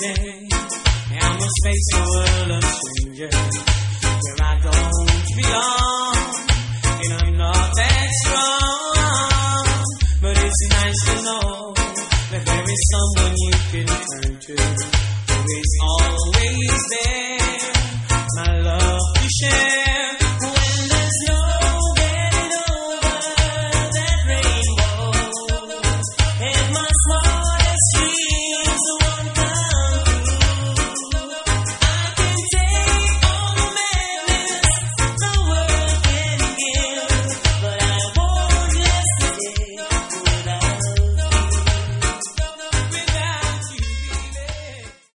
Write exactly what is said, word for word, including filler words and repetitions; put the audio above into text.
day I must face a world of strangers where I don't belong and I'm not that strong. But it's nice to know that there is someone you can turn to who is always there, my love to share.